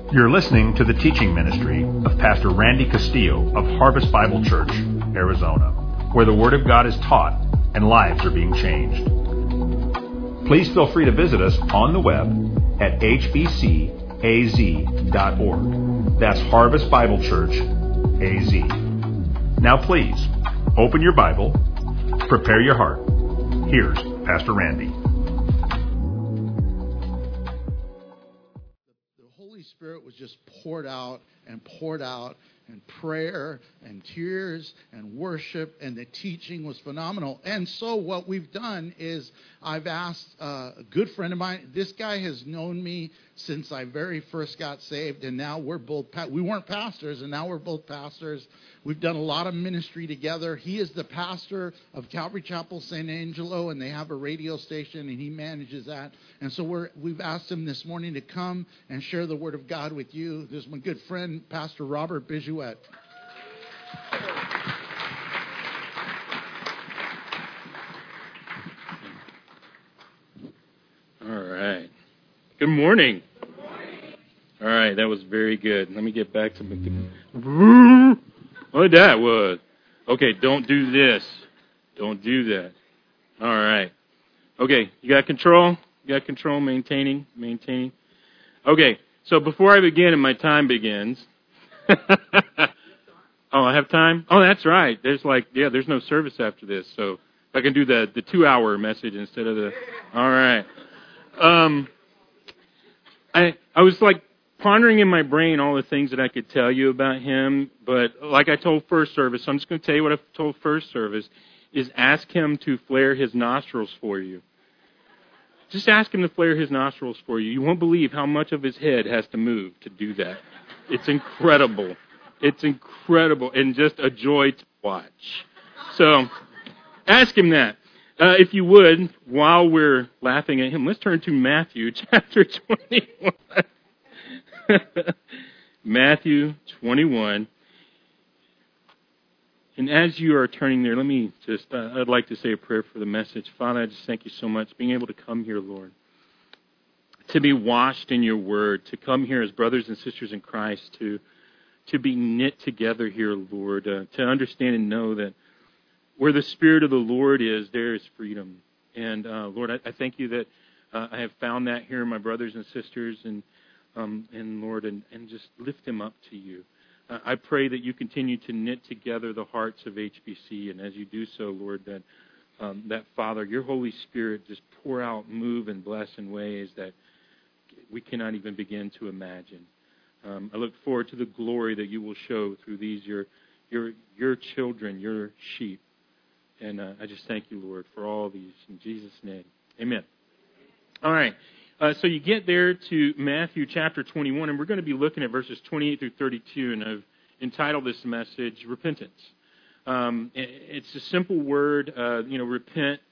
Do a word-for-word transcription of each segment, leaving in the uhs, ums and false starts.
You're listening to the teaching ministry of Pastor Randy Castillo of Harvest Bible Church, Arizona, where the Word of God is taught and lives are being changed. Please feel free to visit us on the web at h b c a z dot org. That's Harvest Bible Church, A Z. Now please, open your Bible, prepare your heart. Here's Pastor Randy. The Holy Spirit was just poured out and poured out, and prayer and tears and worship, and the teaching was phenomenal. And so what we've done is I've asked uh, a good friend of mine. This guy has known me since I very first got saved, and now we're both, pa- we weren't pastors, and now we're both pastors. We've done a lot of ministry together. He is the pastor of Calvary Chapel San Angelo, and they have a radio station, and he manages that. And so we're, we've asked him this morning to come and share the Word of God with you. There's my good friend, Pastor Robert Bijouette. All right. Good morning. Good morning. All right, that was very good. Let me get back to the... What that was. Okay, don't do this. Don't do that. All right. Okay, you got control? You got control, maintaining, maintaining. Okay, so before I begin and my time begins... Oh, I have time? Oh, that's right. There's like, yeah, there's no service after this, so I can do the, the two-hour message instead of the... All right. Um, I I was like pondering in my brain all the things that I could tell you about him, but like I told first service, so I'm just going to tell you what I told first service, is ask him to flare his nostrils for you. Just ask him to flare his nostrils for you. You won't believe how much of his head has to move to do that. It's incredible. It's incredible and just a joy to watch. So ask him that. Uh, if you would, while we're laughing at him, let's turn to Matthew chapter twenty-one. Matthew twenty-one. And as you are turning there, let me just, uh, I'd like to say a prayer for the message. Father, I just thank you so much being able to come here, Lord, to be washed in your word, to come here as brothers and sisters in Christ, to to be knit together here, Lord, uh, to understand and know that where the Spirit of the Lord is, there is freedom. And, uh, Lord, I, I thank you that uh, I have found that here in my brothers and sisters, and, um, and Lord, and, and just lift them up to you. Uh, I pray that you continue to knit together the hearts of H B C, and as you do so, Lord, that, um, that Father, your Holy Spirit just pour out, move, and bless in ways that we cannot even begin to imagine. Um, I look forward to the glory that you will show through these, your your your children, your sheep. And uh, I just thank you, Lord, for all these. In Jesus' name, amen. All right. Uh, so you get there to Matthew chapter twenty-one, and we're going to be looking at verses twenty-eight through thirty-two, and I've entitled this message, Repentance. Um, it's a simple word, uh, you know, repent,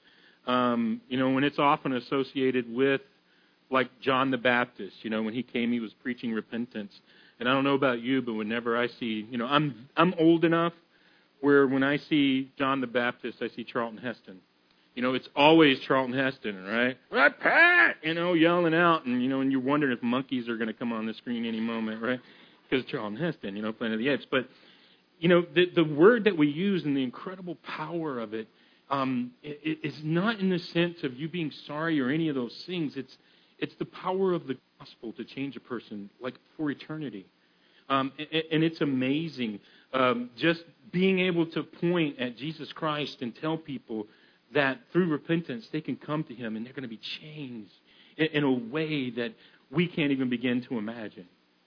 um, you know, when it's often associated with like John the Baptist, you know, when he came, he was preaching repentance. And I don't know about you, but whenever I see, you know, I'm I'm old enough where when I see John the Baptist, I see Charlton Heston. You know, it's always Charlton Heston, right? Repent! You know, yelling out, and, you know, and you're wondering if monkeys are going to come on the screen any moment, right? Because Charlton Heston, you know, Planet of the Apes. But, you know, the, the word that we use and the incredible power of it, um, it is not in the sense of you being sorry or any of those things. It's It's the power of the gospel to change a person, like, for eternity. Um, and, and it's amazing um, just being able to point at Jesus Christ and tell people that through repentance they can come to him and they're going to be changed in, in a way that we can't even begin to imagine.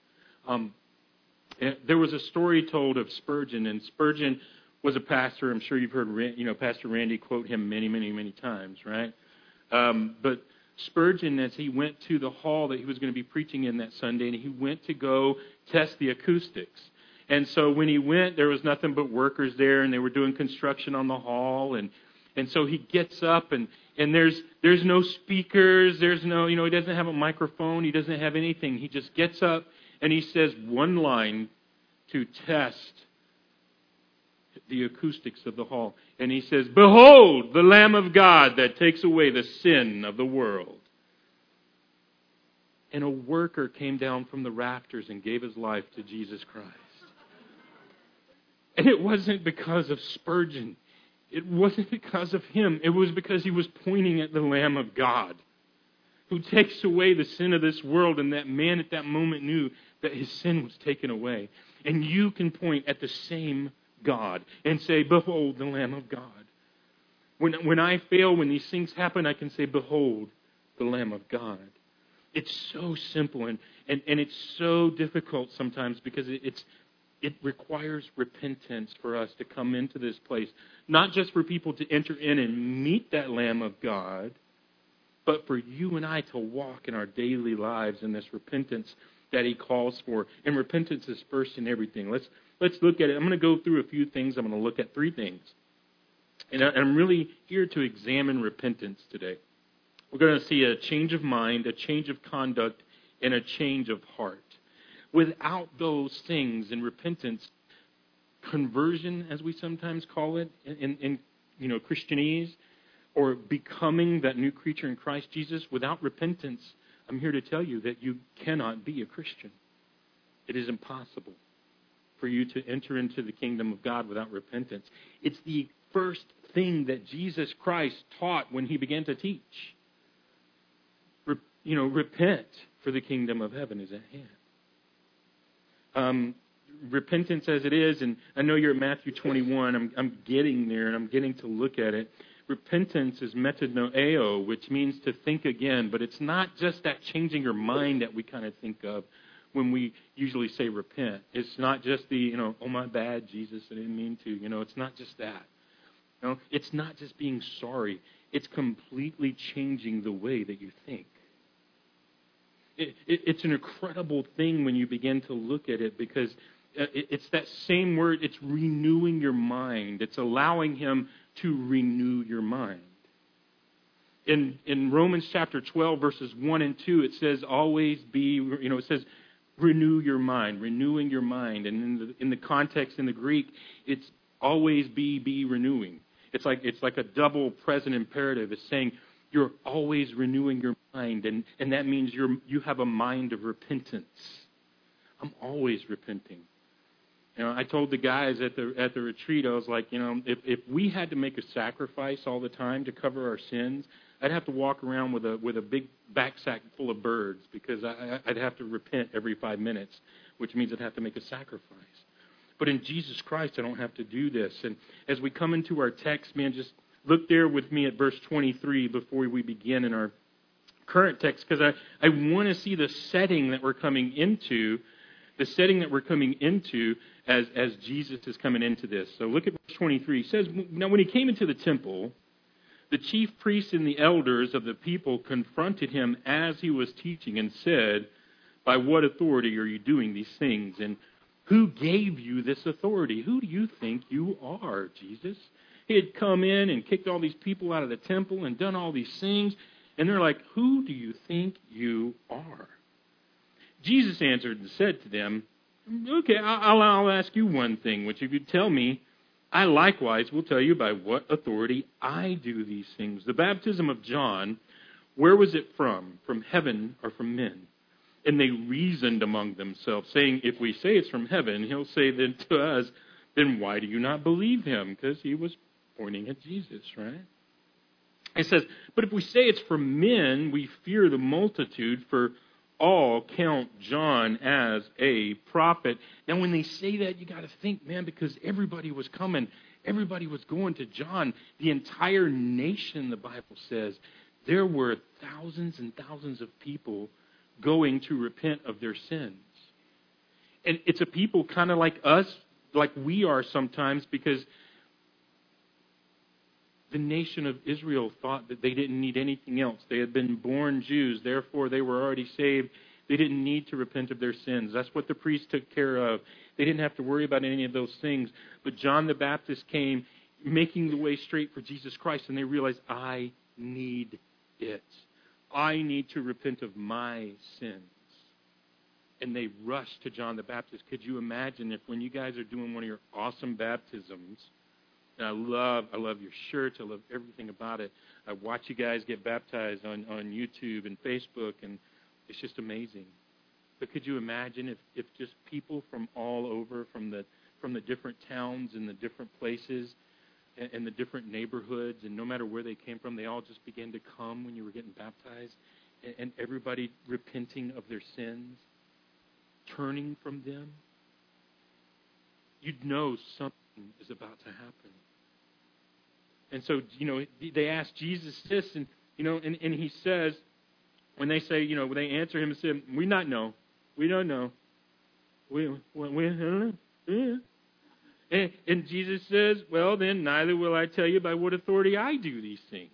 Um, there was a story told of Spurgeon, and Spurgeon was a pastor. I'm sure you've heard, you know, Pastor Randy quote him many, many, many times, right? Um, but Spurgeon, as he went to the hall that he was going to be preaching in that Sunday, and he went to go test the acoustics. And so when he went, there was nothing but workers there, and they were doing construction on the hall. And, and so he gets up, and, and there's there's no speakers. There's no, you know, he doesn't have a microphone. He doesn't have anything. He just gets up, and he says one line to test the acoustics of the hall. And he says, "Behold, the Lamb of God that takes away the sin of the world." and a worker came down from the rafters and gave his life to Jesus Christ. And it wasn't because of Spurgeon. It wasn't because of him. It was because he was pointing at the Lamb of God who takes away the sin of this world. And that man at that moment knew that his sin was taken away. And you can point at the same God and say, behold, the Lamb of God. When, when I fail, when these things happen, I can say, behold, the Lamb of God. It's so simple, and, and, and it's so difficult sometimes because it, it's it requires repentance for us to come into this place. Not just for people to enter in and meet that Lamb of God, but for you and I to walk in our daily lives in this repentance that he calls for. And repentance is first in everything. Let's let's look at it. I'm going to go through a few things. I'm going to look at three things. And I'm really here to examine repentance today. We're going to see a change of mind, a change of conduct, and a change of heart. Without those things in repentance, conversion, as we sometimes call it in, in you know Christianese, or becoming that new creature in Christ Jesus, without repentance, I'm here to tell you that you cannot be a Christian. It is impossible for you to enter into the kingdom of God without repentance. It's the first thing that Jesus Christ taught when he began to teach. Re, you know, repent, for the kingdom of heaven is at hand. Um, repentance as it is, and I know you're at Matthew twenty-one. I'm, I'm getting there, and I'm getting to look at it. Repentance is metanoeo, which means to think again, but it's not just that changing your mind that we kind of think of when we usually say repent. It's not just the, you know, oh my bad, Jesus, I didn't mean to. You know, it's not just that. You know, it's not just being sorry. It's completely changing the way that you think. It, it, it's an incredible thing when you begin to look at it, because it, it's that same word. It's renewing your mind. It's allowing him to renew your mind. In in Romans chapter twelve, verses one and two, it says, always be, you know, it says, renew your mind, renewing your mind. And in the, in the context, in the Greek, it's always be, be renewing. It's like it's like a double present imperative. It's saying you're always renewing your mind, and, and that means you're you have a mind of repentance. I'm always repenting. You know, I told the guys at the at the retreat, I was like, you know, if, if we had to make a sacrifice all the time to cover our sins, I'd have to walk around with a with a big backpack full of birds, because I, I'd have to repent every five minutes, which means I'd have to make a sacrifice. But in Jesus Christ, I don't have to do this. And as we come into our text, man, just look there with me at verse twenty-three before we begin in our current text, because I, I want to see the setting that we're coming into, the setting that we're coming into as, as Jesus is coming into this. So look at verse twenty-three. It says, now when he came into the temple, the chief priests and the elders of the people confronted him as he was teaching and said, by what authority are you doing these things? And who gave you this authority? Who do you think you are, Jesus? He had come in and kicked all these people out of the temple and done all these things. And they're like, who do you think you are? Jesus answered and said to them, okay, I'll, I'll ask you one thing, which if you tell me, I likewise will tell you by what authority I do these things. The baptism of John, where was it from? From heaven or from men? And they reasoned among themselves, saying, if we say it's from heaven, he'll say then to us, then why do you not believe him? Because he was pointing at Jesus, right? It says, but if we say it's from men, we fear the multitude, for all count John as a prophet. Now, when they say that, you got to think, man, because everybody was coming. Everybody was going to John. The entire nation, the Bible says, there were thousands and thousands of people going to repent of their sins. And it's a people kind of like us, like we are sometimes, because the nation of Israel thought that they didn't need anything else. They had been born Jews, therefore they were already saved. They didn't need to repent of their sins. That's what the priests took care of. They didn't have to worry about any of those things. But John the Baptist came, making the way straight for Jesus Christ, and they realized, I need it. I need to repent of my sins. And they rushed to John the Baptist. Could you imagine if when you guys are doing one of your awesome baptisms, and I love I love your shirts, I love everything about it. I watch you guys get baptized on, on YouTube and Facebook and It's just amazing. But could you imagine if, if just people from all over, from the from the different towns and the different places and, and the different neighborhoods, and no matter where they came from, they all just began to come when you were getting baptized, and, and everybody repenting of their sins, turning from them? You'd know something is about to happen. And so, you know, they asked Jesus this, and, you know, and, and he says, when they say, you know, when they answer him and say, we not know. We don't know. We, we, we don't know. Yeah. And, and Jesus says, well, then, neither will I tell you by what authority I do these things.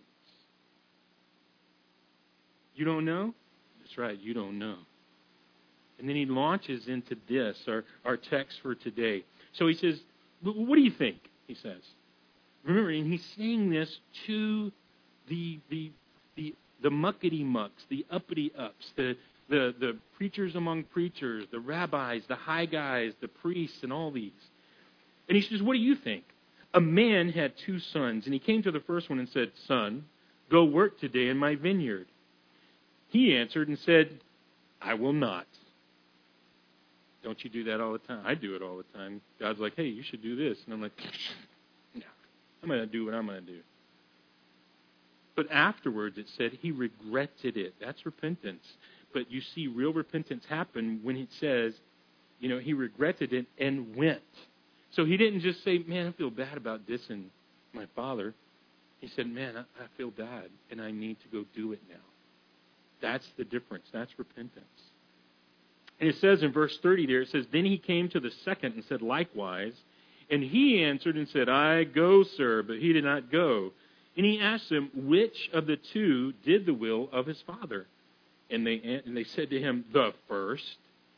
You don't know? That's right, you don't know. And then he launches into this, our, our text for today. So he says, what do you think? He says. Remember, and he's saying this to the the the the muckety mucks, the uppity ups, the, the the preachers among preachers, the rabbis, the high guys, the priests, and all these. And he says, what do you think? A man had two sons, and he came to the first one and said, Son, go work today in my vineyard. He answered and said, I will not. Don't you do that all the time? I do it all the time. God's like, hey, you should do this. And I'm like, no, I'm going to do what I'm going to do. But afterwards, it said he regretted it. That's repentance. But you see real repentance happen when it says, you know, he regretted it and went. So he didn't just say, man, I feel bad about dissing my father. He said, man, I, I feel bad, and I need to go do it now. That's the difference. That's repentance. And it says in verse thirty there, it says, then he came to the second and said likewise. And he answered and said, I go, sir, but he did not go. And he asked him, which of the two did the will of his father? And they and they said to him, the first.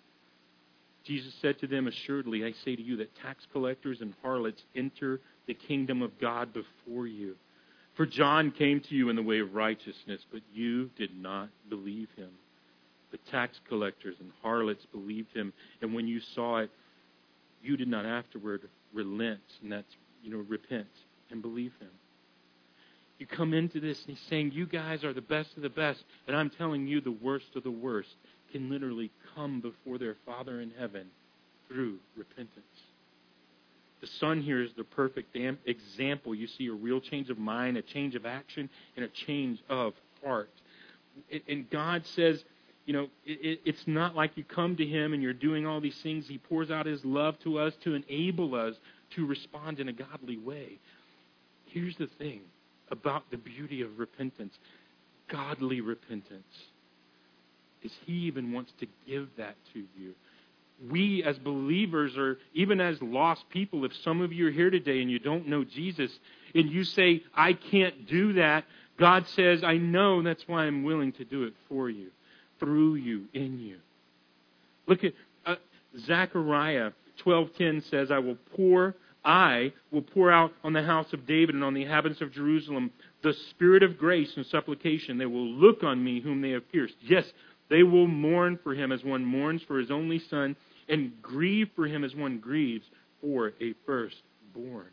Jesus said to them, assuredly, I say to you that tax collectors and harlots enter the kingdom of God before you. For John came to you in the way of righteousness, but you did not believe him. The tax collectors and harlots believed him, and when you saw it, you did not afterward relent, and that's, you know, repent and believe him. You come into this and he's saying, you guys are the best of the best, and I'm telling you the worst of the worst can literally come before their Father in heaven through repentance. The Son here is the perfect example. You see a real change of mind, a change of action, and a change of heart. And God says, you know, it's not like you come to him and you're doing all these things. He pours out his love to us to enable us to respond in a godly way. Here's the thing about the beauty of repentance. Godly repentance is he even wants to give that to you. We as believers, or even as lost people, if some of you are here today and you don't know Jesus and you say, I can't do that, God says, I know, that's why I'm willing to do it for you, through you, in you. Look at uh, Zechariah twelve ten says, I will pour, I will pour out on the house of David and on the inhabitants of Jerusalem the spirit of grace and supplication. They will look on me whom they have pierced. Yes, they will mourn for him as one mourns for his only son, and grieve for him as one grieves for a firstborn.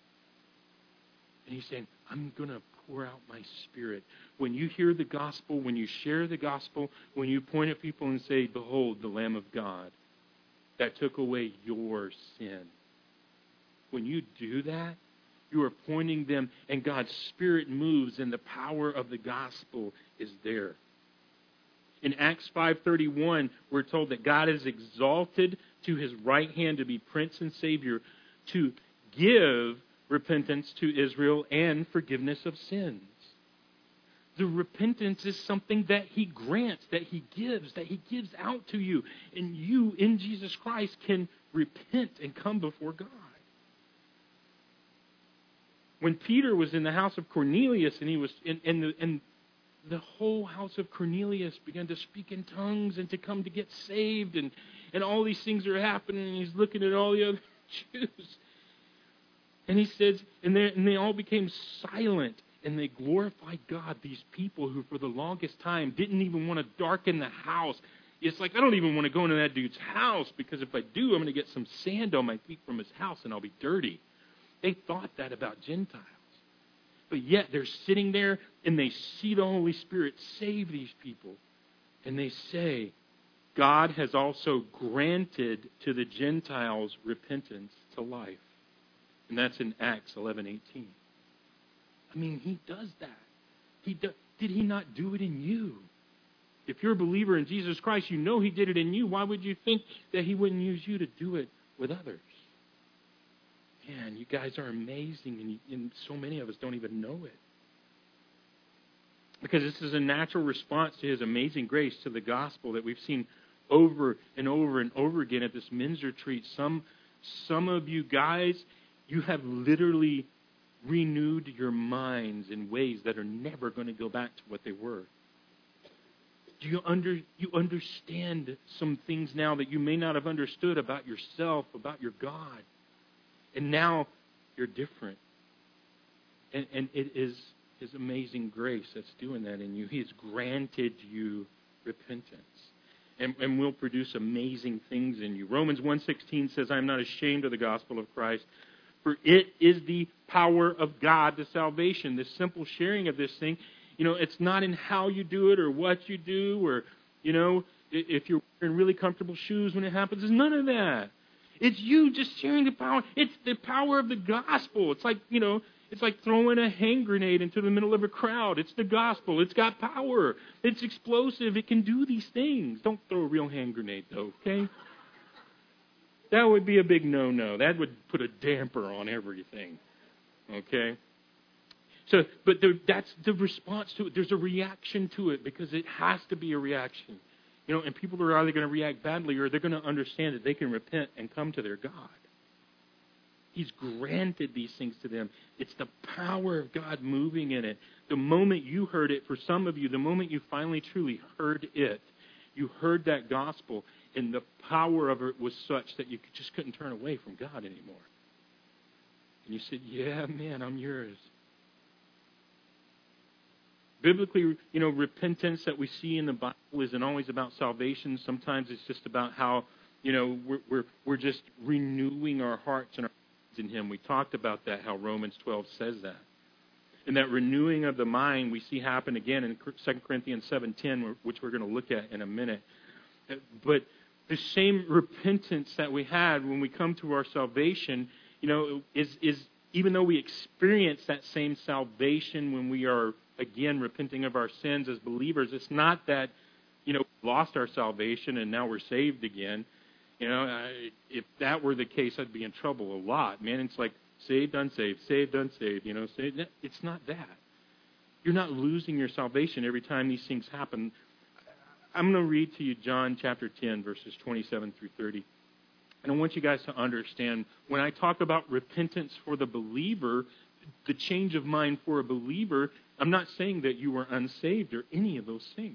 And he's saying, I'm going to pour out my spirit. When you hear the gospel, when you share the gospel, when you point at people and say, behold, the Lamb of God that took away your sin. When you do that, you are pointing them, and God's Spirit moves, and the power of the gospel is there. In Acts five thirty-one, we're told that God is exalted to his right hand to be Prince and Savior, to give repentance to Israel and forgiveness of sins. The repentance is something that he grants, that he gives, that he gives out to you. And you, in Jesus Christ, can repent and come before God. When Peter was in the house of Cornelius, and he was in, in the in the whole house of Cornelius began to speak in tongues and to come to get saved, and, and all these things are happening, and he's looking at all the other Jews. And he says, and they, and they all became silent, and they glorified God, these people who for the longest time didn't even want to darken the house. It's like, I don't even want to go into that dude's house, because if I do, I'm going to get some sand on my feet from his house, and I'll be dirty. They thought that about Gentiles. But yet they're sitting there and they see the Holy Spirit save these people. And they say, God has also granted to the Gentiles repentance to life. And that's in Acts eleven eighteen. I mean, he does that. He do, did he not do it in you? If you're a believer in Jesus Christ, you know he did it in you. Why would you think that he wouldn't use you to do it with others? Man, you guys are amazing, and, you, and so many of us don't even know it. Because this is a natural response to his amazing grace, to the gospel that we've seen over and over and over again at this men's retreat. Some, some of you guys, you have literally renewed your minds in ways that are never going to go back to what they were. Do you under you understand some things now that you may not have understood about yourself, about your God? And now you're different. And, and it is his amazing grace that's doing that in you. He has granted you repentance. And, and will produce amazing things in you. Romans one sixteen says, I am not ashamed of the gospel of Christ, for it is the power of God to salvation. This simple sharing of this thing, you know, it's not in how you do it or what you do or, you know, if you're wearing really comfortable shoes when it happens. It's none of that. It's you just sharing the power. It's the power of the gospel. It's like, you know, it's like throwing a hand grenade into the middle of a crowd. It's the gospel. It's got power. It's explosive. It can do these things. Don't throw a real hand grenade, though, okay? That would be a big no-no. That would put a damper on everything, okay? So, but there, that's the response to it. There's a reaction to it because it has to be a reaction. You know, and people are either going to react badly or they're going to understand that they can repent and come to their God. He's granted these things to them. It's the power of God moving in it. The moment you heard it, for some of you, the moment you finally truly heard it, you heard that gospel, and the power of it was such that you just couldn't turn away from God anymore. And you said, yeah, man, I'm yours. Biblically, you know, repentance that we see in the Bible isn't always about salvation. Sometimes it's just about how, you know, we're we're, we're just renewing our hearts and our minds in Him. We talked about that, how Romans twelve says that. And that renewing of the mind we see happen again in Second Corinthians seven ten, which we're going to look at in a minute. But the same repentance that we had when we come to our salvation, you know, is is even though we experience that same salvation when we are, again, repenting of our sins as believers, it's not that, you know, we lost our salvation and now we're saved again. You know, I, if that were the case, I'd be in trouble a lot. Man, it's like saved, unsaved, saved, unsaved, you know. Saved. It's not that. You're not losing your salvation every time these things happen. I'm going to read to you John chapter ten, verses twenty-seven through thirty. And I want you guys to understand, when I talk about repentance for the believer, the change of mind for a believer, I'm not saying that you were unsaved or any of those things.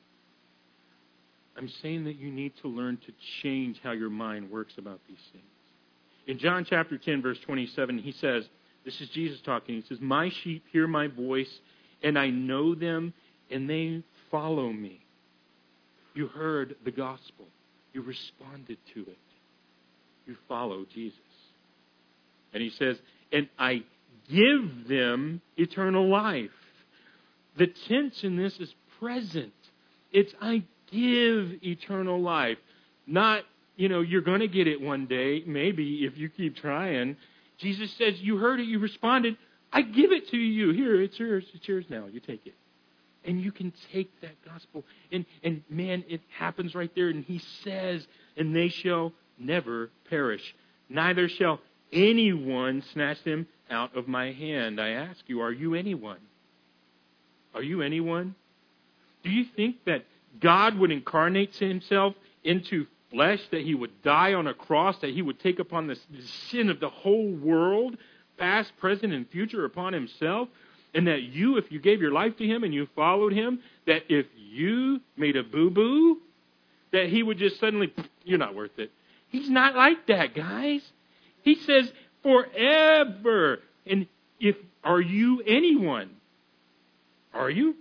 I'm saying that you need to learn to change how your mind works about these things. In John chapter ten, verse twenty-seven, he says, this is Jesus talking, he says, my sheep hear my voice, and I know them, and they follow me. You heard the gospel. You responded to it. You follow Jesus. And he says, and I give them eternal life. The tense in this is present. It's I give eternal life. Not, you know, you're going to get it one day, maybe, if you keep trying. Jesus says, you heard it, you responded, I give it to you. Here, it's yours. It's yours now. You take it. And you can take that gospel. And, and man, it happens right there. And he says, and they shall never perish. Neither shall anyone snatch them out of my hand. I ask you, are you anyone? Are you anyone? Do you think that God would incarnate himself into flesh, that he would die on a cross, that he would take upon the sin of the whole world, past, present, and future, upon himself? And that you, if you gave your life to him and you followed him, that if you made a boo-boo, that he would just suddenly, you're not worth it. He's not like that, guys. He says, forever. And if, are you anyone? Are you?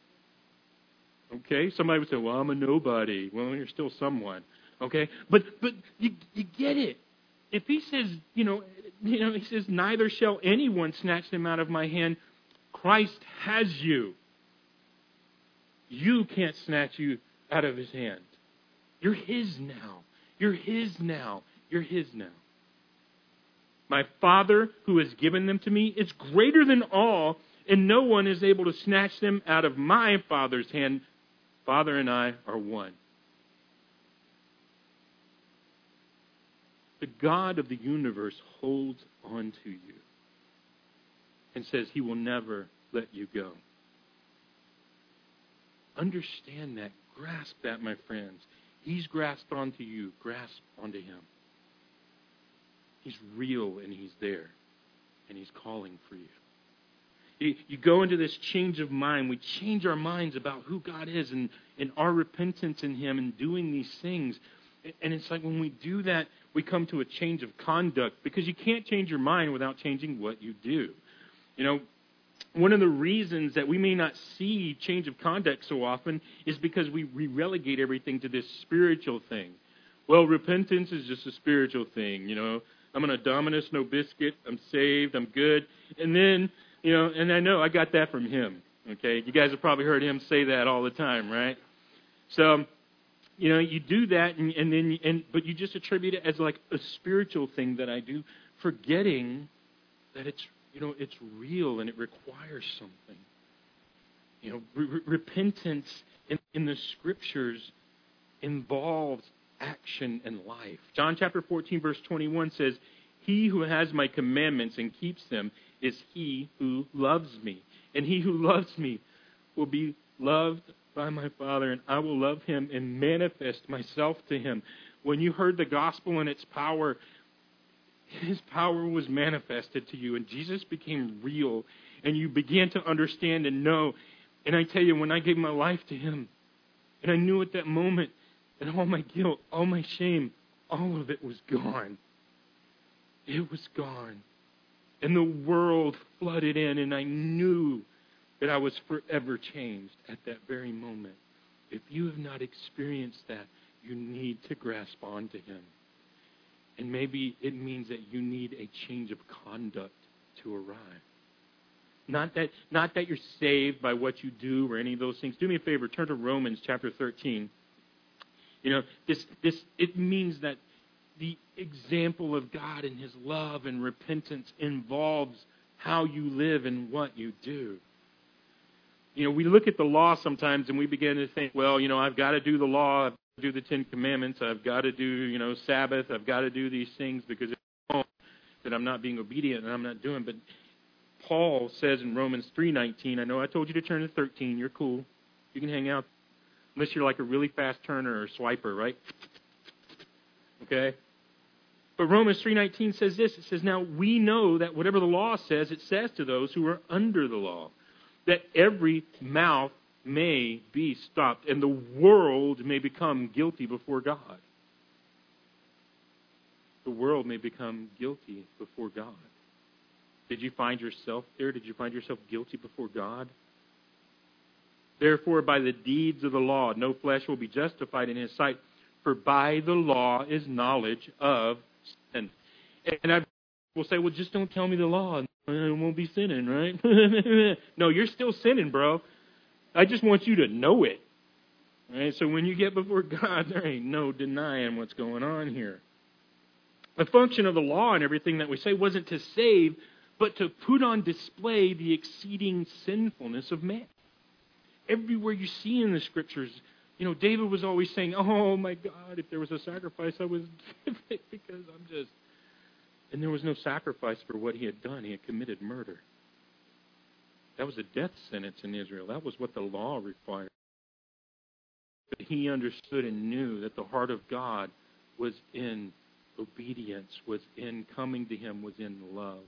Okay, somebody would say, well, I'm a nobody. Well, you're still someone. Okay, but but you, you get it. If he says, you know, you know, he says, neither shall anyone snatch them out of my hand. Christ has you. You can't snatch you out of his hand. You're his now. You're his now. You're his now. My Father who has given them to me is greater than all, and no one is able to snatch them out of my Father's hand. Father and I are one. The God of the universe holds on to you and says he will never let you go. Understand that. Grasp that, my friends. He's grasped onto you. Grasp onto him. He's real and he's there. And he's calling for you. You, you go into this change of mind. We change our minds about who God is and, and our repentance in him and doing these things. And it's like when we do that, we come to a change of conduct because you can't change your mind without changing what you do. You know, one of the reasons that we may not see change of conduct so often is because we, we relegate everything to this spiritual thing. Well, repentance is just a spiritual thing, you know. I'm an Dominus, no biscuit. I'm saved. I'm good. And then, you know, and I know I got that from him, okay? You guys have probably heard him say that all the time, right? So, you know, you do that, and, and then, and but you just attribute it as like a spiritual thing that I do, forgetting that it's, you know, it's real and it requires something. You know, re- repentance in, in the Scriptures involves action and life. John chapter fourteen, verse twenty-one says, "He who has my commandments and keeps them is he who loves me. And he who loves me will be loved by my Father, and I will love him and manifest myself to him." When you heard the gospel and its power, his power was manifested to you, and Jesus became real, and you began to understand and know. And I tell you, when I gave my life to him, and I knew at that moment that all my guilt, all my shame, all of it was gone. It was gone. And the world flooded in, and I knew that I was forever changed at that very moment. If you have not experienced that, you need to grasp onto him. And maybe it means that you need a change of conduct to arrive. Not that, not that you're saved by what you do or any of those things. Do me a favor, turn to Romans chapter thirteen. You know, this this it means that the example of God and his love and repentance involves how you live and what you do. You know, we look at the law sometimes and we begin to think, well, you know, I've got to do the law, I've got to do the Ten Commandments, I've got to do, you know, Sabbath, I've got to do these things because it's that I'm not being obedient and I'm not doing. But Paul says in Romans three nineteen, I know I told you to turn to thirteen, you're cool. You can hang out. Unless you're like a really fast turner or swiper, right? Okay? But Romans three nineteen says this. It says, "Now we know that whatever the law says, it says to those who are under the law, that every mouth may be stopped and the world may become guilty before God." The world may become guilty before God. Did you find yourself there? Did you find yourself guilty before God? "Therefore, by the deeds of the law, no flesh will be justified in his sight, for by the law is knowledge of sin." And I will say, well, just don't tell me the law, and I won't be sinning, right? No, you're still sinning, bro. I just want you to know it. Right? So when you get before God, there ain't no denying what's going on here. The function of the law and everything that we say wasn't to save, but to put on display the exceeding sinfulness of man. Everywhere you see in the Scriptures, you know, David was always saying, oh my God, if there was a sacrifice, I would give it because I'm just... And there was no sacrifice for what he had done. He had committed murder. That was a death sentence in Israel. That was what the law required. But he understood and knew that the heart of God was in obedience, was in coming to him, was in love.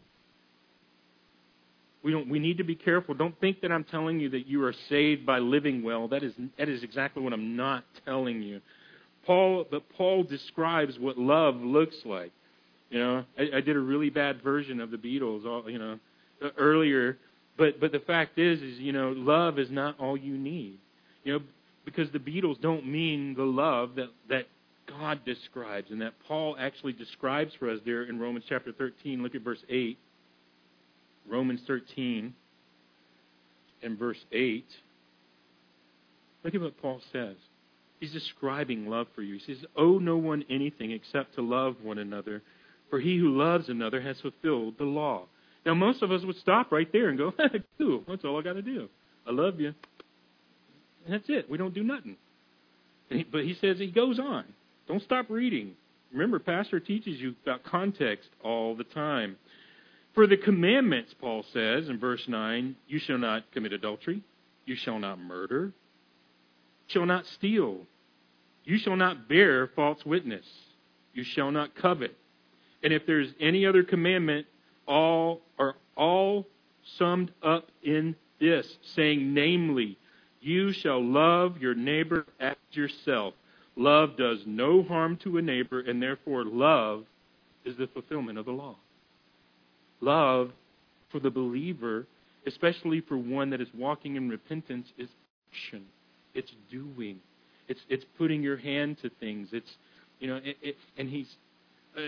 We don't. We need to be careful. Don't think that I'm telling you that you are saved by living well. That is that is exactly what I'm not telling you. Paul, but Paul describes what love looks like. You know, I, I did a really bad version of the Beatles, all, you know, earlier. But but the fact is, is you know, love is not all you need. You know, because the Beatles don't mean the love that that God describes and that Paul actually describes for us there in Romans chapter thirteen. Look at verse eight. Romans thirteen and verse eight. Look at what Paul says. He's describing love for you. He says, owe no one anything except to love one another, for he who loves another has fulfilled the law. Now, most of us would stop right there and go, cool, that's all I got to do. I love you. And that's it. We don't do nothing. He, but he says, he goes on. Don't stop reading. Remember, Pastor teaches you about context all the time. For the commandments, Paul says in verse nine, you shall not commit adultery. You shall not murder. You shall not steal. You shall not bear false witness. You shall not covet. And if there's any other commandment, all are all summed up in this, saying, namely, you shall love your neighbor as yourself. Love does no harm to a neighbor, and therefore love is the fulfillment of the law. Love for the believer, especially for one that is walking in repentance, is action. It's doing. It's it's putting your hand to things. It's, you know, it, it, and he's. Uh,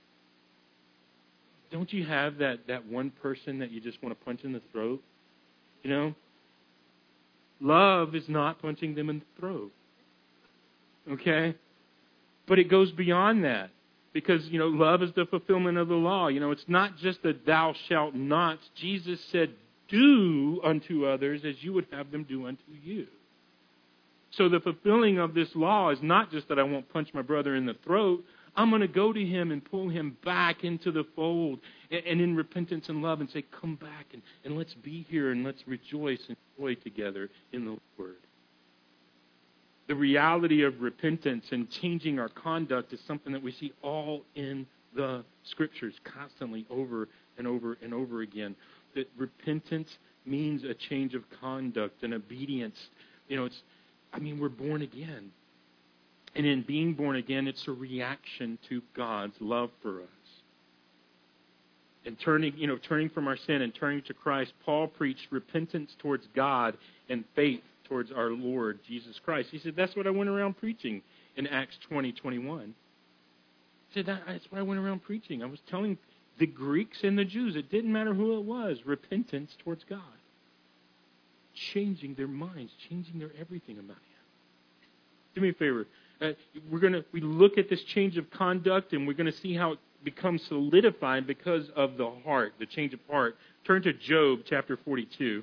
don't you have that, that one person that you just want to punch in the throat? You know, love is not punching them in the throat. Okay, but it goes beyond that. Because, you know, love is the fulfillment of the law. You know, it's not just a thou shalt not. Jesus said, do unto others as you would have them do unto you. So the fulfilling of this law is not just that I won't punch my brother in the throat. I'm going to go to him and pull him back into the fold and, and in repentance and love and say, come back and, and let's be here and let's rejoice and joy together in the Lord. The reality of repentance and changing our conduct is something that we see all in the Scriptures constantly over and over and over again. That repentance means a change of conduct and obedience. You know, it's, I mean, we're born again. And in being born again, it's a reaction to God's love for us. And turning, you know, turning from our sin and turning to Christ, Paul preached repentance towards God and faith towards our Lord Jesus Christ. He said, that's what I went around preaching in Acts twenty, twenty-one. He said, that, that's what I went around preaching. I was telling the Greeks and the Jews, it didn't matter who it was, repentance towards God. Changing their minds, changing their everything about Him. Do me a favor. Uh, we're going to we look at this change of conduct, and we're going to see how it becomes solidified because of the heart, the change of heart. Turn to Job chapter forty-two.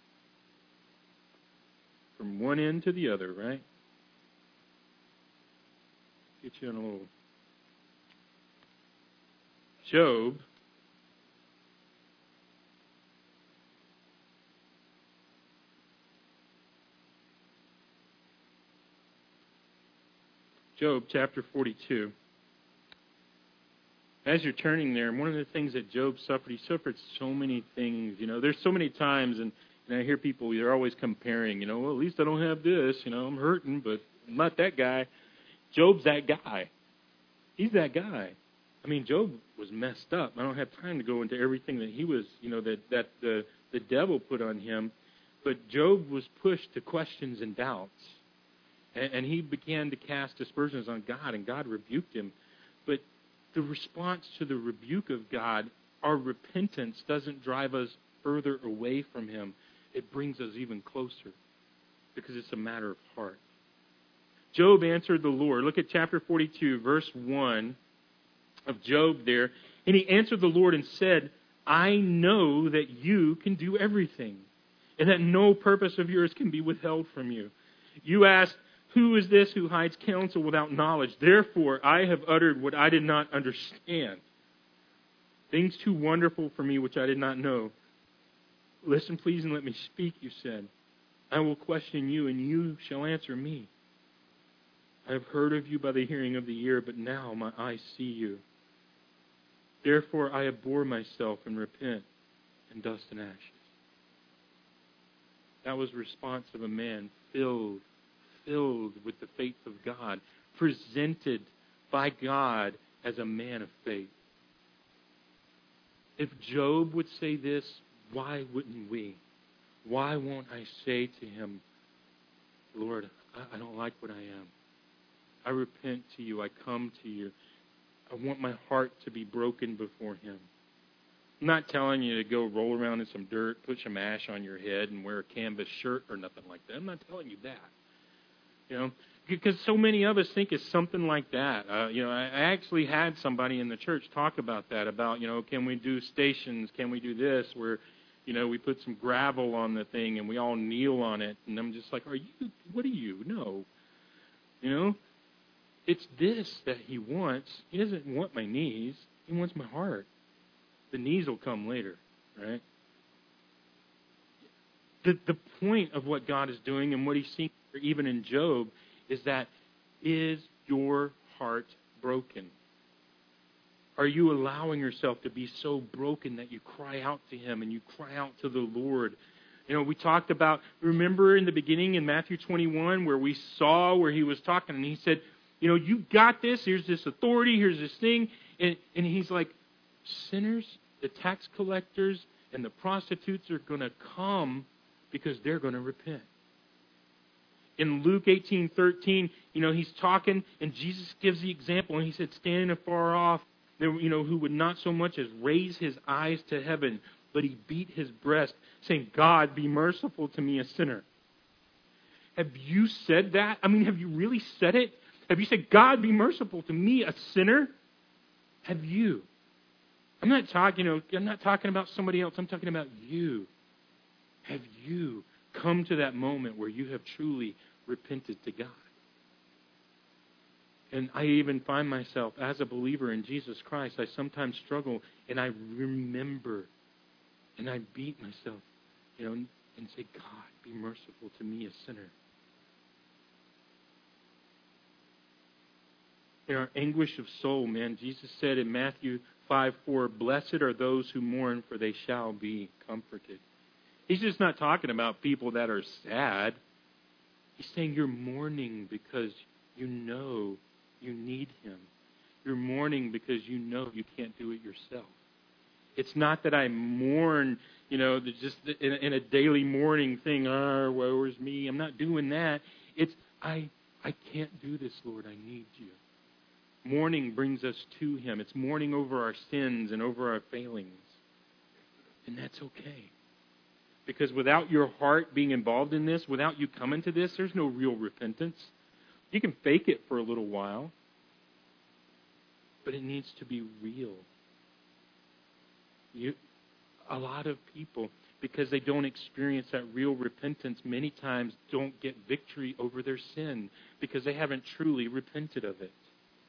From one end to the other, right? Get you on a little. Job. Job chapter forty-two. As you're turning there, one of the things that Job suffered, he suffered so many things. You know, there's so many times, and And I hear people, they're always comparing, you know, well, at least I don't have this, you know, I'm hurting, but I'm not that guy. Job's that guy. He's that guy. I mean, Job was messed up. I don't have time to go into everything that he was, you know, that, that the, the devil put on him. But Job was pushed to questions and doubts. And, and he began to cast aspersions on God, and God rebuked him. But the response to the rebuke of God, our repentance doesn't drive us further away from Him. It brings us even closer because it's a matter of heart. Job answered the Lord. Look at chapter forty-two, verse one of Job there. And he answered the Lord and said, I know that you can do everything, and that no purpose of yours can be withheld from you. You asked, who is this who hides counsel without knowledge? Therefore, I have uttered what I did not understand, things too wonderful for me which I did not know. Listen, please, and let me speak, you said. I will question you, and you shall answer me. I have heard of you by the hearing of the ear, but now my eyes see you. Therefore I abhor myself and repent in dust and ashes. That was the response of a man filled, filled with the faith of God, presented by God as a man of faith. If Job would say this, why wouldn't we? Why won't I say to him, Lord, I don't like what I am. I repent to you. I come to you. I want my heart to be broken before Him. I'm not telling you to go roll around in some dirt, put some ash on your head, and wear a canvas shirt or nothing like that. I'm not telling you that. You know, because so many of us think it's something like that. Uh, you know, I, I actually had somebody in the church talk about that, about, you know, can we do stations? Can we do this where, you know, we put some gravel on the thing and we all kneel on it? And I'm just like, are you, what are you? No. You know, it's this that he wants. He doesn't want my knees. He wants my heart. The knees will come later, right? The, the point of what God is doing and what he's seeing even in Job is that, is your heart broken? Are you allowing yourself to be so broken that you cry out to him and you cry out to the Lord? You know, we talked about, remember in the beginning in Matthew twenty-one where we saw where he was talking and he said, you know, you got this, here's this authority, here's this thing. And, and he's like, sinners, the tax collectors, and the prostitutes are going to come because they're going to repent. In Luke eighteen thirteen, you know, he's talking, and Jesus gives the example, and he said, standing afar off, there, you know, who would not so much as raise his eyes to heaven, but he beat his breast, saying, God, be merciful to me, a sinner. Have you said that? I mean, have you really said it? Have you said, God, be merciful to me, a sinner? Have you? I'm not talking, you know, I'm not talking about somebody else. I'm talking about you. Have you come to that moment where you have truly repented to God? And I even find myself, as a believer in Jesus Christ, I sometimes struggle, and I remember, and I beat myself, you know, and say, God, be merciful to me, a sinner. In our anguish of soul, man, Jesus said in Matthew five four, blessed are those who mourn, for they shall be comforted. He's just not talking about people that are sad. He's saying you're mourning because you know you need him. You're mourning because you know you can't do it yourself. It's not that I mourn, you know, just in a, in a daily mourning thing, ah, woe is me. I'm not doing that. It's, I, I can't do this, Lord. I need you. Mourning brings us to him. It's mourning over our sins and over our failings. And that's okay. Because without your heart being involved in this, without you coming to this, there's no real repentance. You can fake it for a little while, but it needs to be real. You, a lot of people, because they don't experience that real repentance, many times don't get victory over their sin because they haven't truly repented of it.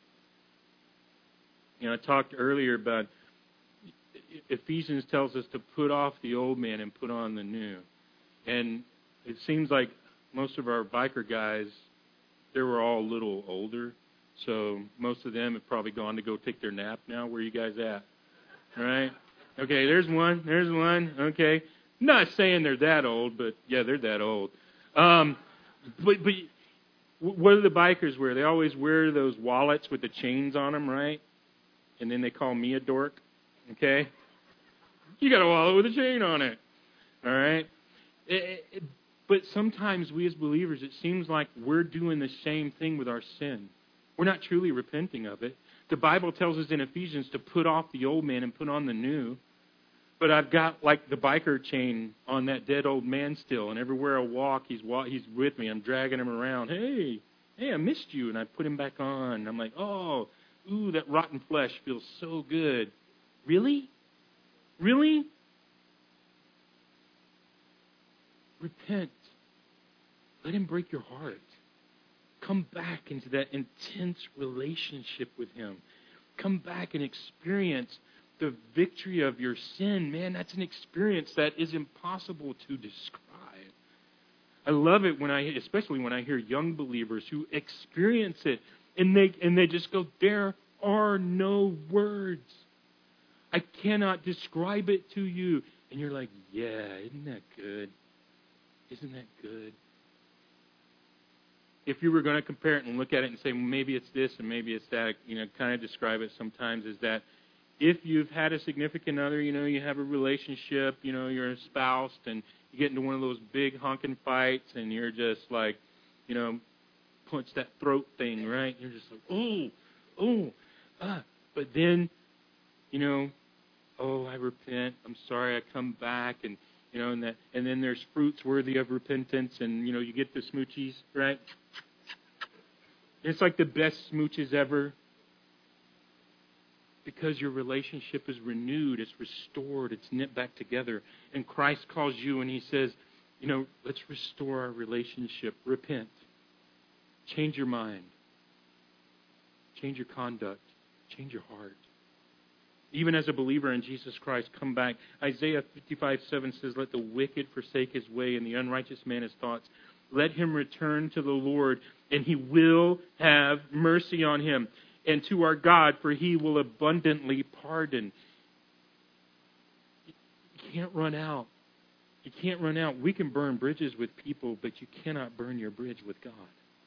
You know, I talked earlier about Ephesians tells us to put off the old man and put on the new. And it seems like most of our biker guys, they were all a little older. So most of them have probably gone to go take their nap now. Where are you guys at? All right? Okay, there's one. There's one. Okay. Not saying they're that old, but yeah, they're that old. Um, but, but what do the bikers wear? They always wear those wallets with the chains on them, right? And then they call me a dork. Okay? You got a wallet with a chain on it. All right? It, it, but sometimes we as believers, it seems like we're doing the same thing with our sin. We're not truly repenting of it. The Bible tells us in Ephesians to put off the old man and put on the new. But I've got like the biker chain on that dead old man still. And everywhere I walk, he's he's with me. I'm dragging him around. Hey, hey, I missed you. And I put him back on. I'm like, oh, ooh, that rotten flesh feels so good. Really? Really? Repent. Let him break your heart. Come back into that intense relationship with him. Come back and experience the victory of your sin. Man, that's an experience that is impossible to describe. I love it when I, especially when I hear young believers who experience it and they and they just go, there are no words. I cannot describe it to you. And you're like, yeah, isn't that good? Isn't that good? If you were going to compare it and look at it and say, well, maybe it's this and maybe it's that, you know, kind of describe it sometimes is that if you've had a significant other, you know, you have a relationship, you know, you're espoused and you get into one of those big honking fights and you're just like, you know, punch that throat thing, right? You're just like, oh, oh, ah. But then, you know, oh, I repent. I'm sorry. I come back, and you know, and that, and then there's fruits worthy of repentance, and you know, you get the smoochies, right? It's like the best smooches ever. Because your relationship is renewed, it's restored, it's knit back together. And Christ calls you and He says, you know, let's restore our relationship. Repent. Change your mind. Change your conduct. Change your heart. Even as a believer in Jesus Christ, come back. Isaiah fifty-five seven says, let the wicked forsake his way and the unrighteous man his thoughts. Let him return to the Lord, and He will have mercy on him. And to our God, for He will abundantly pardon. You can't run out. You can't run out. We can burn bridges with people, but you cannot burn your bridge with God.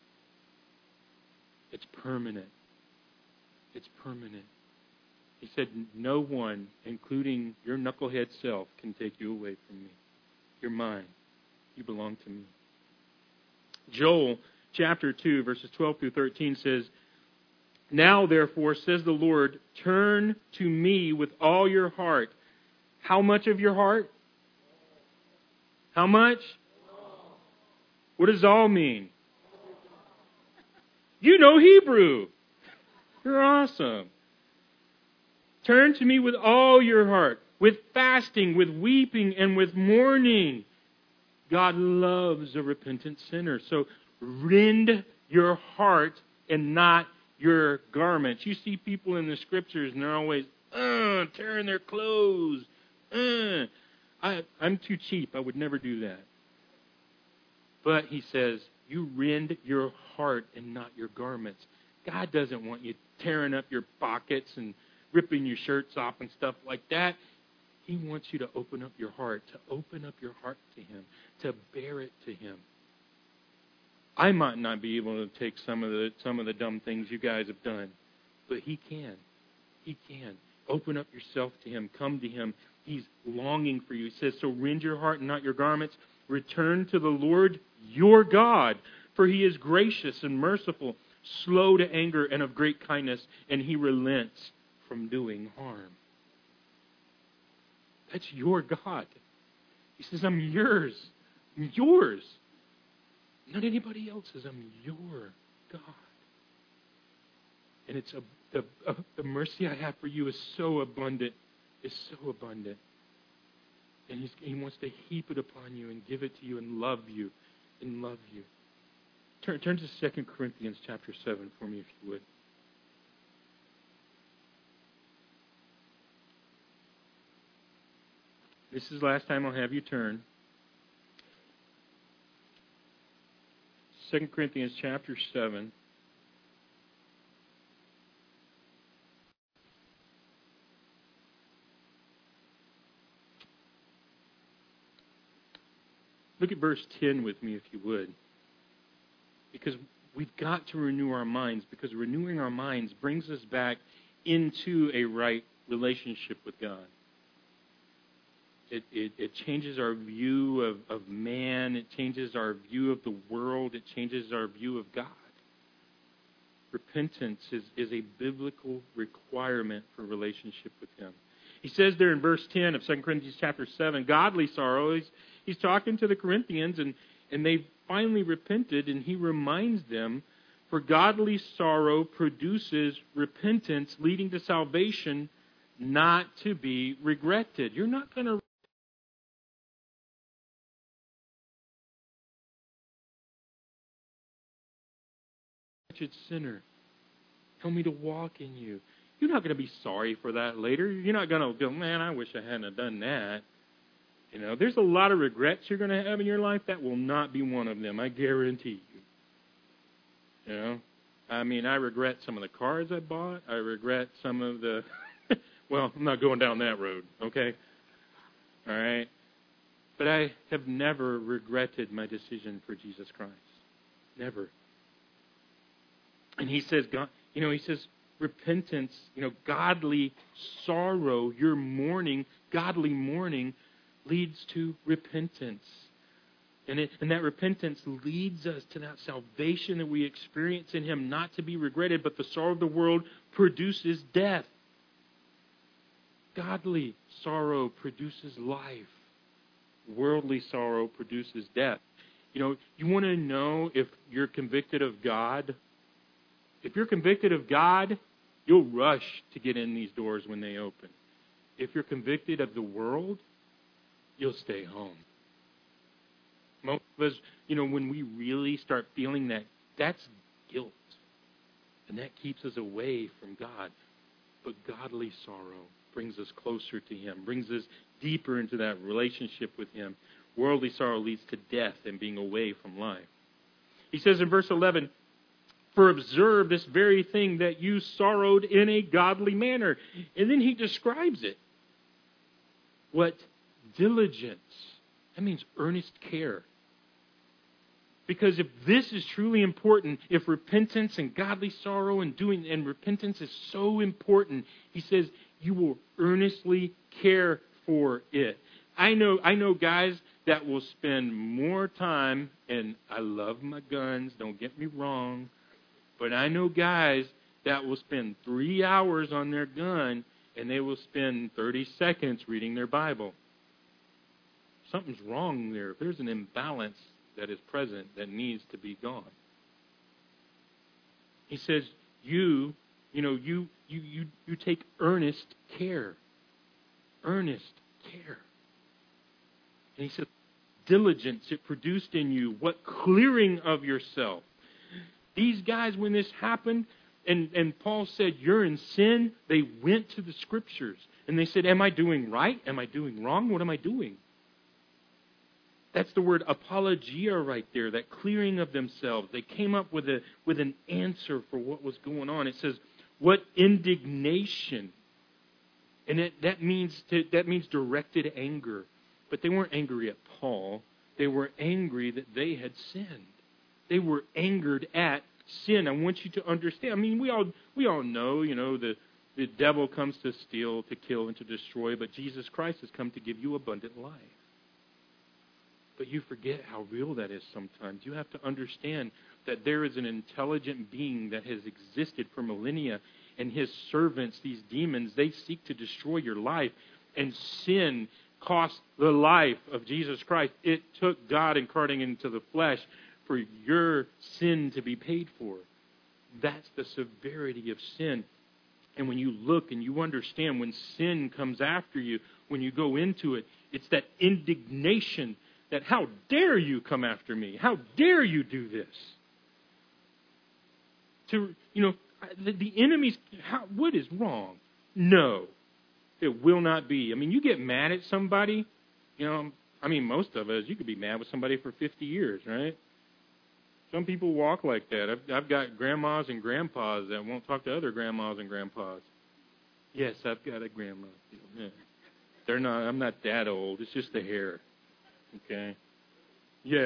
It's permanent. It's permanent. He said, no one, including your knucklehead self, can take you away from me. You're mine. You belong to me. Joel chapter two, verses twelve through thirteen says, now, therefore, says the Lord, turn to me with all your heart. How much of your heart? How much? What does all mean? You know Hebrew. You're awesome. Turn to me with all your heart, with fasting, with weeping, and with mourning. God loves a repentant sinner. So rend your heart and not your garments. You see people in the Scriptures and they're always uh, tearing their clothes. Uh. I, I'm too cheap. I would never do that. But He says, you rend your heart and not your garments. God doesn't want you tearing up your pockets and ripping your shirts off and stuff like that. He wants you to open up your heart, to open up your heart to Him, to bear it to Him. I might not be able to take some of the some of the dumb things you guys have done, but He can. He can. Open up yourself to Him. Come to Him. He's longing for you. He says, so rend your heart and not your garments. Return to the Lord your God, for He is gracious and merciful, slow to anger and of great kindness, and He relents from doing harm. That's your God. He says, I'm yours. I'm yours. Not anybody else's. I'm your God. And it's a, the, uh, the mercy I have for you is so abundant. Is so abundant. And he's, He wants to heap it upon you and give it to you and love you and love you. Turn, turn to Second Corinthians chapter seven for me, if you would. This is the last time I'll have you turn. Second Corinthians chapter seven. Look at verse ten with me, if you would. Because we've got to renew our minds, because renewing our minds brings us back into a right relationship with God. It, it, it changes our view of, of man. It changes our view of the world. It changes our view of God. Repentance is, is a biblical requirement for relationship with Him. He says there in verse ten of Second Corinthians chapter seven, godly sorrow. He's, he's talking to the Corinthians, and, and they finally repented, and he reminds them, for godly sorrow produces repentance leading to salvation, not to be regretted. You're not going to wretched sinner. Help me to walk in you. You're not going to be sorry for that later. You're not going to go, man, I wish I hadn't done that. You know, there's a lot of regrets you're going to have in your life. That will not be one of them. I guarantee you. You know, I mean, I regret some of the cars I bought. I regret some of the, well, I'm not going down that road, okay? All right? But I have never regretted my decision for Jesus Christ. Never. And he says, God, you know, he says, repentance, you know, godly sorrow, your mourning, godly mourning leads to repentance. And, it, and that repentance leads us to that salvation that we experience in Him, not to be regretted, but the sorrow of the world produces death. Godly sorrow produces life. Worldly sorrow produces death. You know, you want to know if you're convicted of God? If you're convicted of God, you'll rush to get in these doors when they open. If you're convicted of the world, you'll stay home. Most of us, you know, when we really start feeling that, that's guilt. And that keeps us away from God. But godly sorrow brings us closer to Him, brings us deeper into that relationship with Him. Worldly sorrow leads to death and being away from life. He says in verse eleven, for observe this very thing that you sorrowed in a godly manner. And then he describes it. What? Diligence. That means earnest care. Because if this is truly important, if repentance and godly sorrow and doing and repentance is so important, he says you will earnestly care for it. I know I know guys that will spend more time, and I love my guns, don't get me wrong, but I know guys that will spend three hours on their gun and they will spend thirty seconds reading their Bible. Something's wrong there. There's an imbalance that is present that needs to be gone. He says, you, you know, you you you you take earnest care. Earnest care. And he said, diligence, it produced in you. What clearing of yourself. These guys, when this happened, and, and Paul said, you're in sin, they went to the Scriptures. And they said, am I doing right? Am I doing wrong? What am I doing? That's the word apologia right there, that clearing of themselves. They came up with a with an answer for what was going on. It says, what indignation. And it, that means to, that means directed anger. But they weren't angry at Paul. They were angry that they had sinned. They were angered at sin. I want you to understand. I mean, we all we all know, you know, the, the devil comes to steal, to kill, and to destroy, but Jesus Christ has come to give you abundant life. But you forget how real that is sometimes. You have to understand that there is an intelligent being that has existed for millennia, and his servants, these demons, they seek to destroy your life. And sin cost the life of Jesus Christ. It took God incarnating into the flesh for your sin to be paid for. That's the severity of sin. And when you look and you understand when sin comes after you, when you go into it, it's that indignation that how dare you come after me? How dare you do this? To, you know, the, the enemy's, how, what is wrong? No, it will not be. I mean, you get mad at somebody, you know, I mean, most of us, you could be mad with somebody for fifty years, right? Some people walk like that. I've, I've got grandmas and grandpas that won't talk to other grandmas and grandpas. Yes, I've got a grandma. Yeah. They're not, I'm not that old. It's just the hair. Okay. Yeah.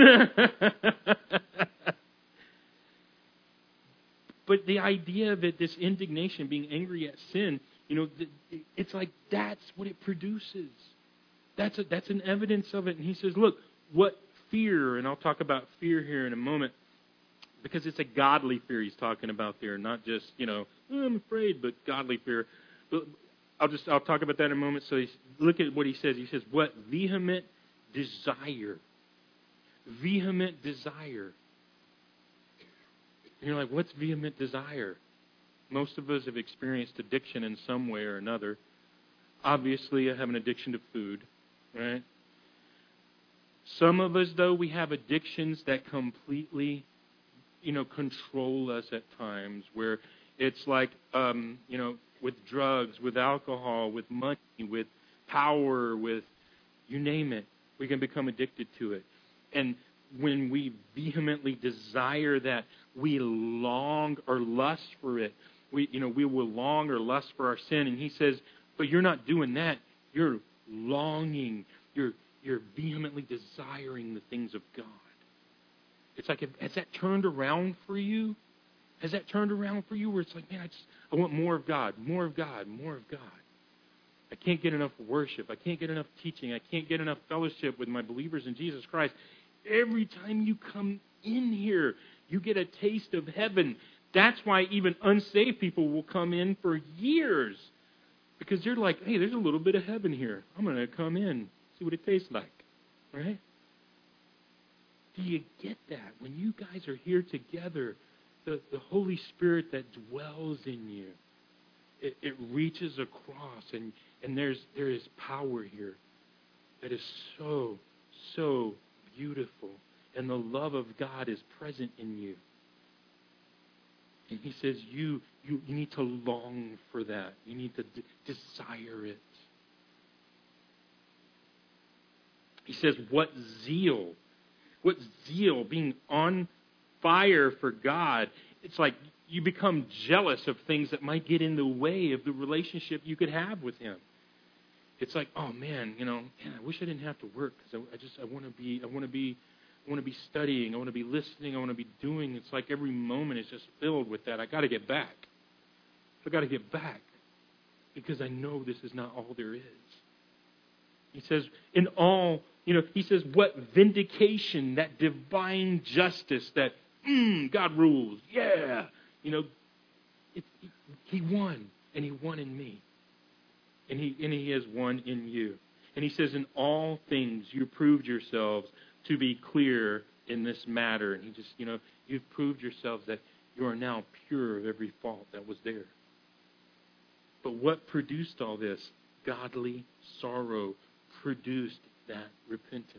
But the idea of it, this indignation, being angry at sin, you know, it's like that's what it produces. That's a, that's an evidence of it. And he says, look, what fear, and I'll talk about fear here in a moment, because it's a godly fear he's talking about there, not just, you know, oh, I'm afraid, but godly fear. But I'll just I'll talk about that in a moment. So he's, look at what he says. He says, what vehement desire. Vehement desire. And you're like, what's vehement desire? Most of us have experienced addiction in some way or another. Obviously, I have an addiction to food, right? Some of us, though, we have addictions that completely, you know, control us at times, where it's like, um, you know, with drugs, with alcohol, with money, with power, with you name it. We can become addicted to it. And when we vehemently desire that, we long or lust for it. We, you know, we will long or lust for our sin. And he says, but you're not doing that. You're longing. You're you're vehemently desiring the things of God. It's like, has that turned around for you? Has that turned around for you where it's like, man, I just I want more of God, more of God, more of God. I can't get enough worship. I can't get enough teaching. I can't get enough fellowship with my believers in Jesus Christ. Every time you come in here, you get a taste of heaven. That's why even unsaved people will come in for years. Because they're like, hey, there's a little bit of heaven here. I'm going to come in, see what it tastes like. Right? Do you get that? When you guys are here together, the, the Holy Spirit that dwells in you, it, it reaches across, and, and there's there is power here that is so, so beautiful. And the love of God is present in you. And he says you, you, you need to long for that. You need to d- desire it. He says, what zeal, what zeal, being on fire for God. It's like you become jealous of things that might get in the way of the relationship you could have with him. It's like, oh man, you know, man, I wish I didn't have to work because I, I just I want to be I want to be I want to be studying, I want to be listening, I want to be doing. It's like every moment is just filled with that. I got to get back. I got to get back because I know this is not all there is. He says, in all, you know, he says, what vindication, that divine justice, that mm, God rules, yeah, you know, it, it, he won, and he won in me. And he and he has won in you. And he says, in all things you proved yourselves to be clear in this matter. And he just, you know, you've proved yourselves that you are now pure of every fault that was there. But what produced all this? Godly sorrow produced that repentance.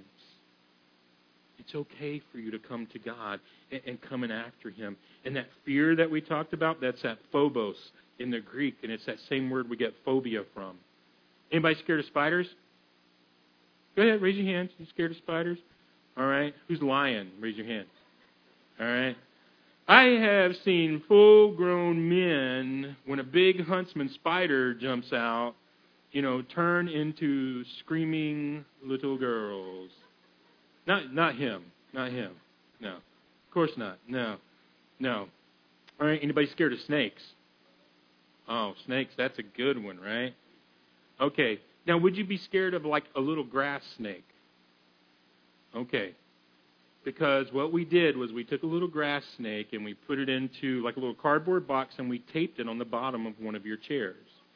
It's okay for you to come to God and, and come in after him. And that fear that we talked about, that's that phobos in the Greek, and it's that same word we get phobia from. Anybody scared of spiders? Go ahead, raise your hand. You scared of spiders? All right. Who's lying? Raise your hand. All right. I have seen full-grown men, when a big huntsman spider jumps out, you know, turn into screaming little girls. Not, not him. Not him. No. Of course not. No. No. All right. Anybody scared of snakes? Oh, snakes, that's a good one, right? Okay. Now, would you be scared of like a little grass snake? Okay. Because what we did was we took a little grass snake and we put it into like a little cardboard box and we taped it on the bottom of one of your chairs.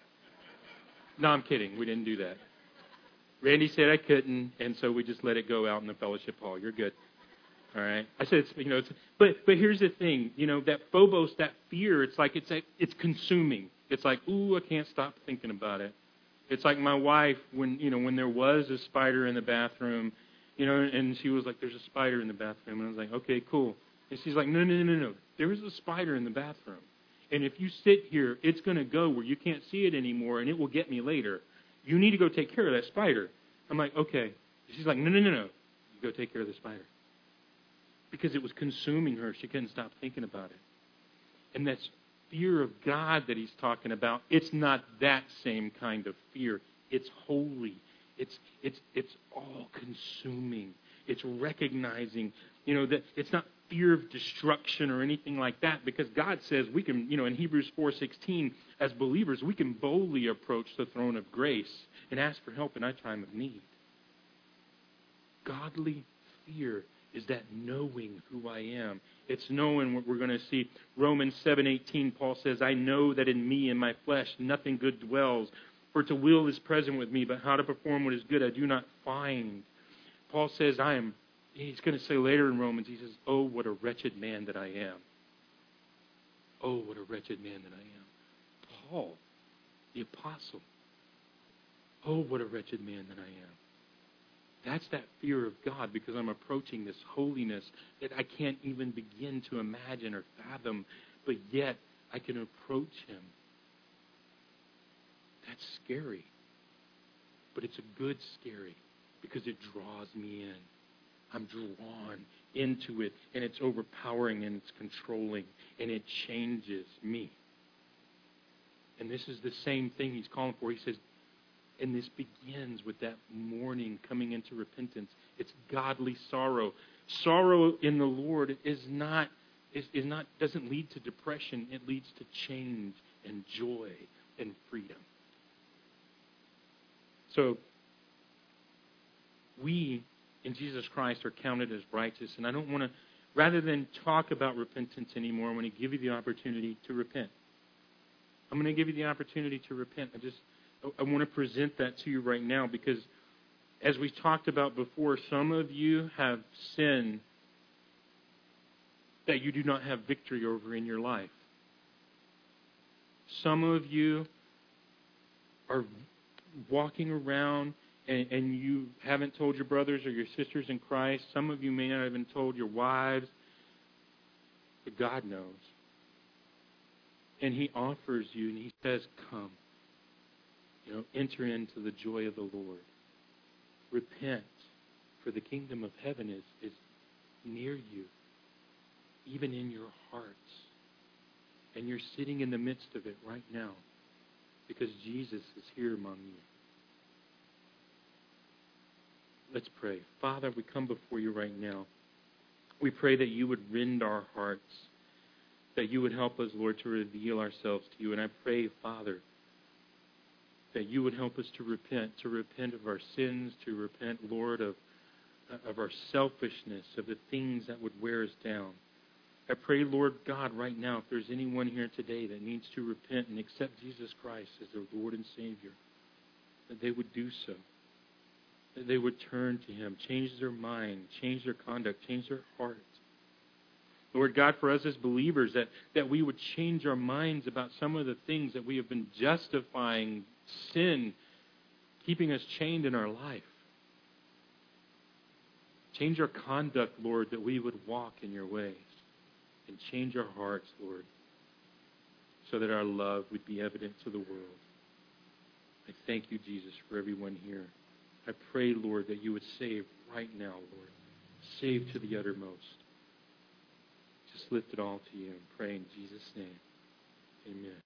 No, I'm kidding. We didn't do that. Randy said I couldn't, and so we just let it go out in the fellowship hall. You're good. All right. I said, it's, you know, it's, but but here's the thing, you know, that phobos, that fear, it's like it's a, it's consuming. It's like, ooh, I can't stop thinking about it. It's like my wife when you know when there was a spider in the bathroom, you know, and she was like, "There's a spider in the bathroom," and I was like, "Okay, cool." And she's like, "No, no, no, no, no. There is a spider in the bathroom, and if you sit here, it's going to go where you can't see it anymore, and it will get me later. You need to go take care of that spider." I'm like, "Okay." She's like, "No, no, no, no. You go take care of the spider." Because it was consuming her. She couldn't stop thinking about it. And that's fear of God that he's talking about. It's not that same kind of fear. It's holy. It's it's it's all consuming. It's recognizing, you know, that it's not fear of destruction or anything like that, because God says we can, you know, in Hebrews four sixteen, as believers, we can boldly approach the throne of grace and ask for help in our time of need. Godly fear is that knowing who I am. It's knowing what we're going to see. Romans seven eighteen, Paul says, I know that in me, in my flesh, nothing good dwells. For to will is present with me, but how to perform what is good I do not find. Paul says, I am, he's going to say later in Romans, he says, oh, what a wretched man that I am. Oh, what a wretched man that I am. Paul, the apostle. Oh, what a wretched man that I am. That's that fear of God, because I'm approaching this holiness that I can't even begin to imagine or fathom, but yet I can approach him. That's scary. But it's a good scary, because it draws me in. I'm drawn into it, and it's overpowering, and it's controlling, and it changes me. And this is the same thing he's calling for. He says, and this begins with that mourning coming into repentance. It's godly sorrow. Sorrow in the Lord is not is, is not doesn't lead to depression. It leads to change and joy and freedom. So we in Jesus Christ are counted as righteous. And I don't want to, rather than talk about repentance anymore, I want to give you the opportunity to repent. I'm going to give you the opportunity to repent. I just I want to present that to you right now, because as we talked about before, some of you have sin that you do not have victory over in your life. Some of you are walking around and, and you haven't told your brothers or your sisters in Christ. Some of you may not have even told your wives. But God knows. And He offers you and He says, come. You know, enter into the joy of the Lord. Repent, for the kingdom of heaven is, is near you, even in your hearts. And you're sitting in the midst of it right now because Jesus is here among you. Let's pray. Father, we come before you right now. We pray that you would rend our hearts, that you would help us, Lord, to reveal ourselves to you. And I pray, Father, that you would help us to repent, to repent of our sins, to repent, Lord, of, of our selfishness, of the things that would wear us down. I pray, Lord God, right now, if there's anyone here today that needs to repent and accept Jesus Christ as their Lord and Savior, that they would do so. That they would turn to Him, change their mind, change their conduct, change their heart. Lord God, for us as believers, that, that we would change our minds about some of the things that we have been justifying sin, keeping us chained in our life. Change our conduct, Lord, that we would walk in your ways. And change our hearts, Lord, so that our love would be evident to the world. I thank you, Jesus, for everyone here. I pray, Lord, that you would save right now, Lord. Save to the uttermost. Just lift it all to you and pray in Jesus' name. Amen.